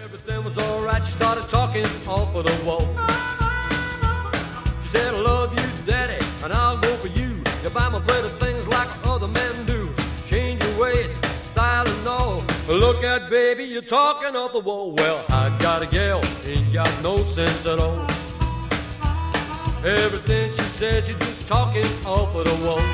Everything was alright, she started talking off of the wall. She said, I love you, daddy, and I'll go for you. You buy my plate of things like other men do. Change your ways, style and all. Look at baby, you're talking off the wall. Well, I got a gal, ain't got no sense at all. Everything she said, she's just talking off of the wall.